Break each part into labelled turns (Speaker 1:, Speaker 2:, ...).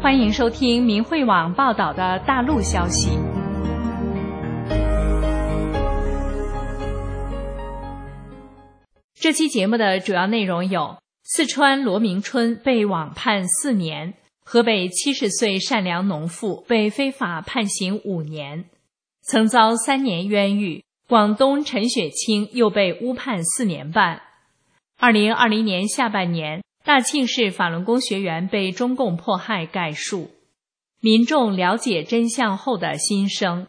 Speaker 1: 欢迎收听明慧网报道的大陆消息。这期节目的主要内容有：四川罗明春被网判4年，河北70岁善良农妇被非法判刑5年，曾遭3年冤狱，广东陈雪清又被诬判4年半。2020年下半年，大庆市法轮功学员被中共迫害概述，民众了解真相后的心声。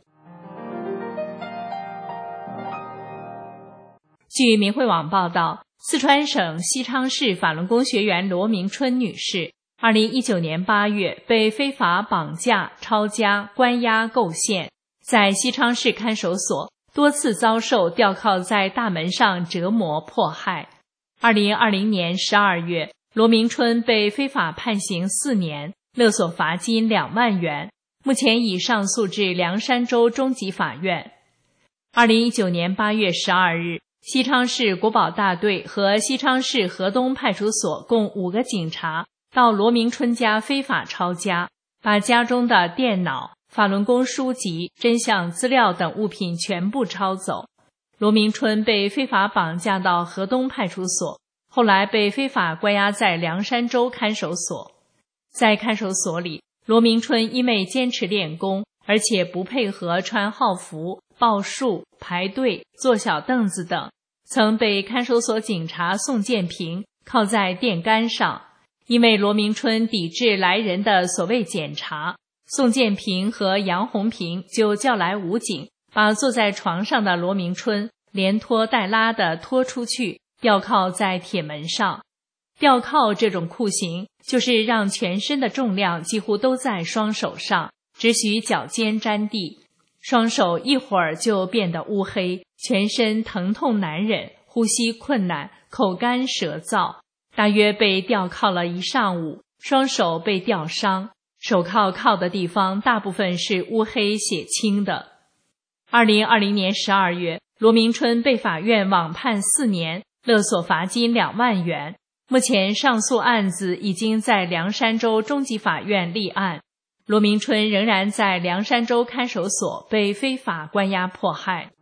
Speaker 1: 据明慧网报道，四川省西昌市法轮功学员罗明春女士2019年8月被非法绑架、抄家、关押、构陷，在西昌市看守所多次遭受吊铐在大门上折磨迫害。2020年12月，罗明春被非法判刑4年，勒索罚金2万元，目前已上诉至凉山州中级法院。2019年8月12日，西昌市国保大队和西昌市河东派出所共5个警察到罗明春家非法抄家，把家中的电脑、法轮功书籍、真相资料等物品全部抄走。罗明春被非法绑架到河东派出所，后来被非法关押在凉山州看守所。在看守所里，罗明春因为坚持练功，而且不配合穿号服、报数、排队、坐小凳子等，曾被看守所警察宋建平铐在电杆上。因为罗明春抵制来人的所谓检查，宋建平和杨红平就叫来武警，把坐在床上的罗明春连拖带拉地拖出去，吊铐在铁门上。吊铐这种酷刑就是让全身的重量几乎都在双手上，只许脚尖沾地，双手一会儿就变得乌黑，全身疼痛难忍，呼吸困难，口干舌燥，大约被吊铐了1上午，双手被吊伤，手铐的地方大部分是乌黑血青的。2020年12月，罗明春被法院网判4年，勒索罚金2万元。目前上诉案子已经在凉山州中级法院立案，罗明春仍然在凉山州看守所被非法关押迫害。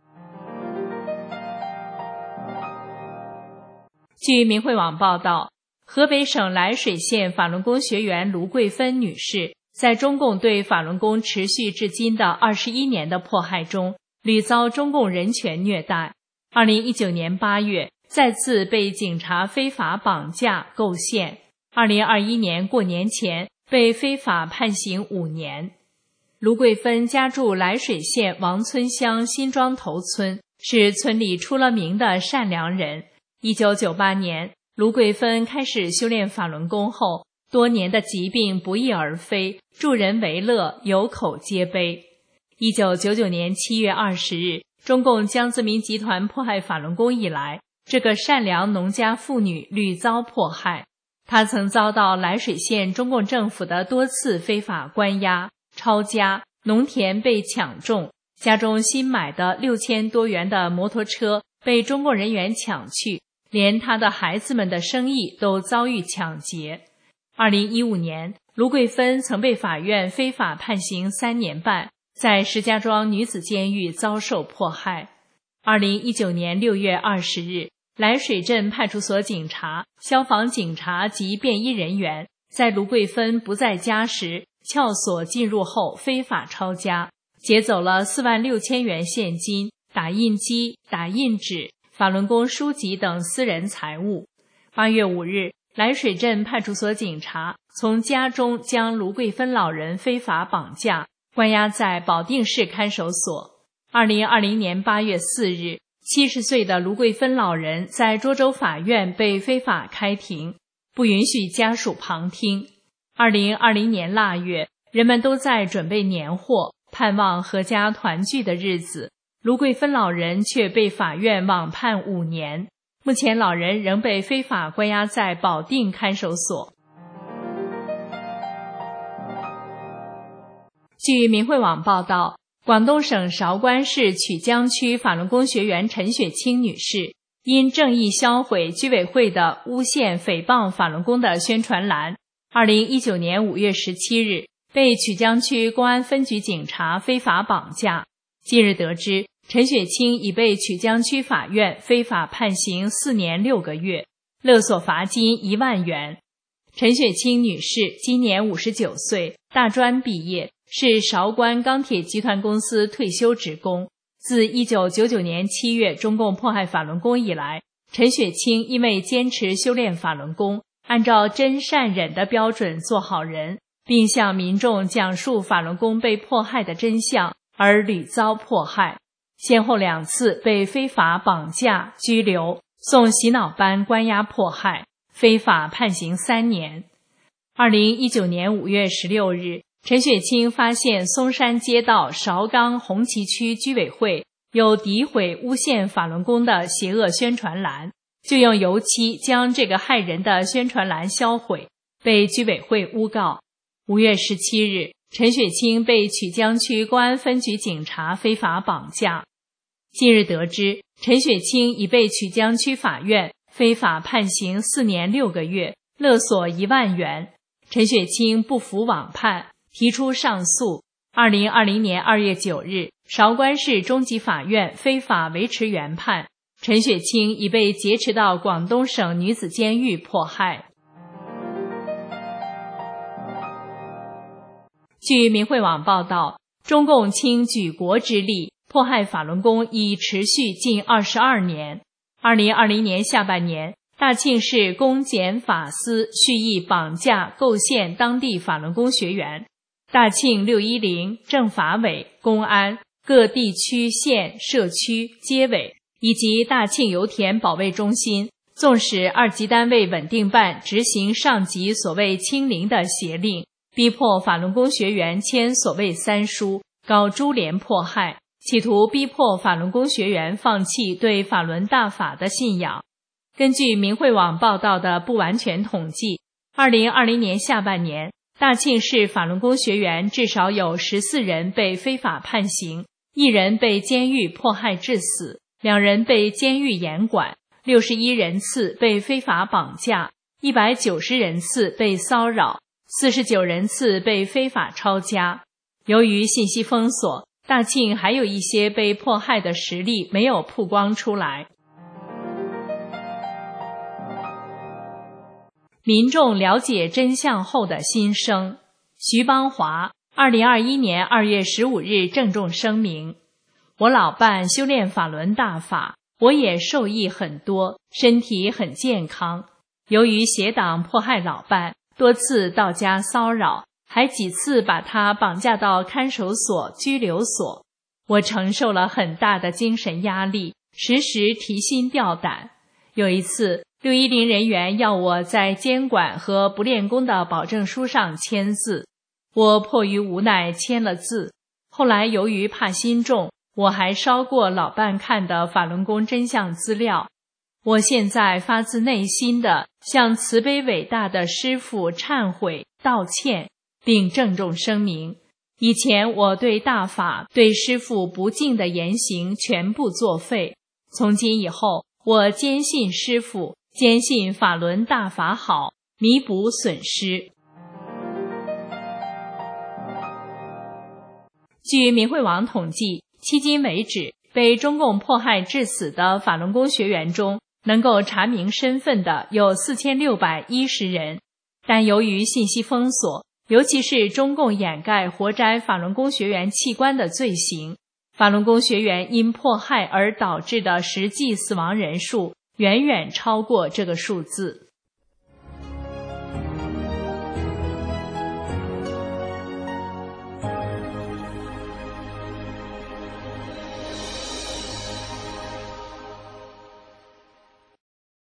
Speaker 1: 据明慧网报道，河北省涞水县法轮功学员卢桂芬女士在中共对法轮功持续至今的21年的迫害中，屡遭中共人权虐待。2019年8月，再次被警察非法绑架、构陷。2021年过年前被非法判刑5年。卢桂芬家住涞水县王村乡新庄头村，是村里出了名的善良人。1998年，卢桂芬开始修炼法轮功后，多年的疾病不翼而飞，助人为乐，有口皆碑。1999年7月20日，中共江泽民集团迫害法轮功以来，这个善良农家妇女屡遭迫害。她曾遭到涞水县中共政府的多次非法关押、抄家，农田被抢种，家中新买的6000多元的摩托车被中共人员抢去，连她的孩子们的生意都遭遇抢劫。2015年，卢桂芬曾被法院非法判刑3年半，在石家庄女子监狱遭受迫害。2019年6月20日，涞水镇派出所警察、消防警察及便衣人员在卢桂芬不在家时撬锁进入后非法抄家，劫走了46000元现金、打印机、打印纸、法轮功书籍等私人财物。8月5日，涞水镇派出所警察从家中将卢桂芬老人非法绑架，关押在保定市看守所。2020年8月4日，70岁的卢桂芬老人在涿州法院被非法开庭，不允许家属旁听。2020年腊月，人们都在准备年货，盼望阖家团聚的日子，卢桂芬老人却被法院网判5年。目前老人仍被非法关押在保定看守所。据明慧网报道，广东省韶关市曲江区法轮功学员陈雪清女士因正义销毁居委会的诬陷诽谤法轮功的宣传栏， 2019年5月17日被曲江区公安分局警察非法绑架。近日得知，陈雪清已被曲江区法院非法判刑4年6个月，勒索罚金1万元。陈雪清女士今年59岁，大专毕业，是韶关钢铁集团公司退休职工。自1999年7月中共迫害法轮功以来，陈雪清因为坚持修炼法轮功，按照真善忍的标准做好人，并向民众讲述法轮功被迫害的真相，而屡遭迫害，先后2次被非法绑架、拘留，送洗脑班关押迫害，非法判刑3年。2019年5月16日，陈雪清发现松山街道韶冈红旗区居委会有诋毁诬陷法轮功的邪恶宣传栏，就用油漆将这个害人的宣传栏销毁，被居委会诬告。5月17日，陈雪清被曲江区公安分局警察非法绑架。近日得知，陈雪清已被曲江区法院非法判刑4年6个月，勒索1万元。陈雪清不服网判，提出上诉。2020年2月9日，韶关市中级法院非法维持原判，陈雪清已被劫持到广东省女子监狱迫害。据明慧网报道，中共倾举国之力迫害法轮功已持续近22年。2020年下半年，大庆市公检法司蓄意绑架构陷当地法轮功学员，大庆610、政法委、公安、各地区县社区街委以及大庆油田保卫中心，纵使2级单位稳定办执行上级所谓清零的邪令，逼迫法轮功学员签所谓3书，搞株连迫害，企图逼迫法轮功学员放弃对法轮大法的信仰。根据明慧网报道的不完全统计，2020年下半年，大庆市法轮功学员至少有14人被非法判刑，1人被监狱迫害致死，2人被监狱严管，61人次被非法绑架，190人次被骚扰，49人次被非法抄家。由于信息封锁，大庆还有一些被迫害的实例没有曝光出来。民众了解真相后的心声。徐邦华2021年2月15日郑重声明：我老伴修炼法轮大法，我也受益很多，身体很健康。由于邪党迫害老伴，多次到家骚扰，还几次把他绑架到看守所、拘留所，我承受了很大的精神压力，时时提心吊胆。有一次610人员要我在监管和不练功的保证书上签字，我迫于无奈签了字。后来由于怕心重，我还烧过老伴看的法轮功真相资料。我现在发自内心的向慈悲伟大的师父忏悔道歉，并郑重声明，以前我对大法对师父不敬的言行全部作废，从今以后我坚信师父，坚信法轮大法好，弥补损失。据明慧网统计，迄今为止被中共迫害致死的法轮功学员中，能够查明身份的有4610人，但由于信息封锁，尤其是中共掩盖活摘法轮功学员器官的罪行，法轮功学员因迫害而导致的实际死亡人数远远超过这个数字。